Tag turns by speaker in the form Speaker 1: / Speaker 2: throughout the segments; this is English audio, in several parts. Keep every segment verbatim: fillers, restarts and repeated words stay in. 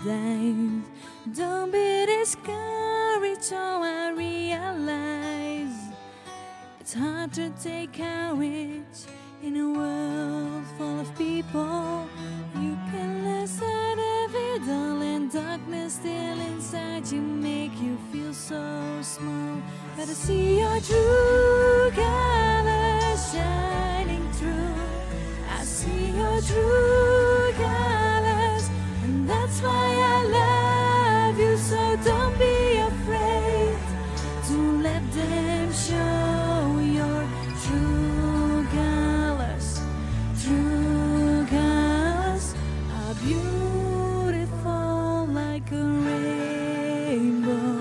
Speaker 1: days. Don't be discouraged, so I realize it's hard to take courage in a world full of people. You can listen every dull and darkness still inside you make you feel so small. But I see your true colors shining through. I see your true colors, and that's why I love you. So don't be afraid to let them show your true colors. True colors are beautiful like a rainbow.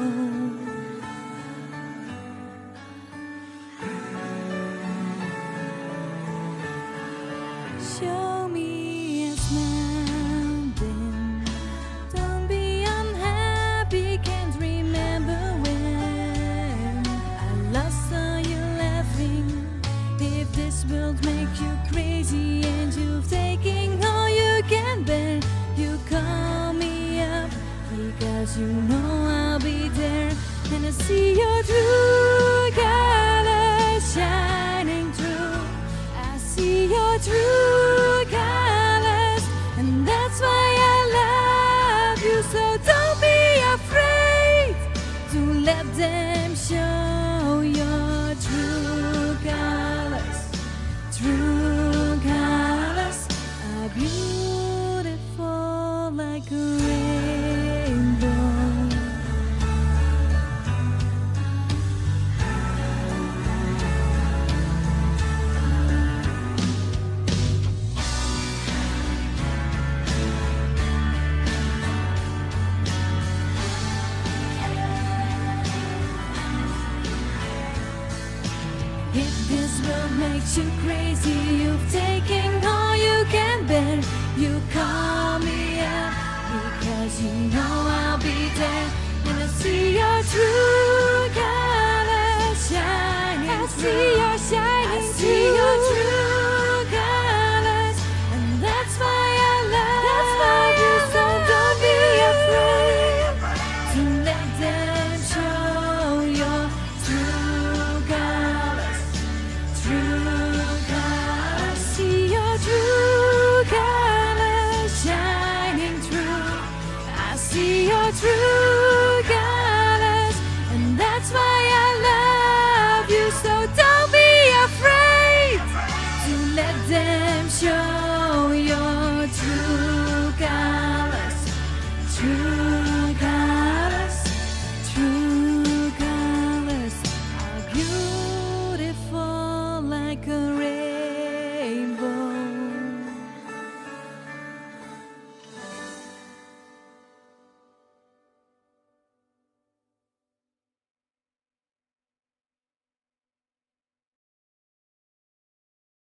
Speaker 1: Show me a smile then. Don't be unhappy, can't remember when I last saw you laughing. If this world makes you crazy and you've taken all you can bear, you call me up because you know I'll be there. And I see your true colors shining through. I see your true colors, and that's why I love you. So don't be afraid to let them show your true colors. True colors are beautiful like a rainbow. If this world makes you crazy, you've taken all you can bear. You call me up because you know I'll be there. And I see your true colors shining. I see your shining. I see your true colors, and that's why I love. That's why you. So don't be afraid to let them show your true colors. True colors, see your true colors shining through. I see your true colors, and that's why I love you. So don't be afraid to let them show.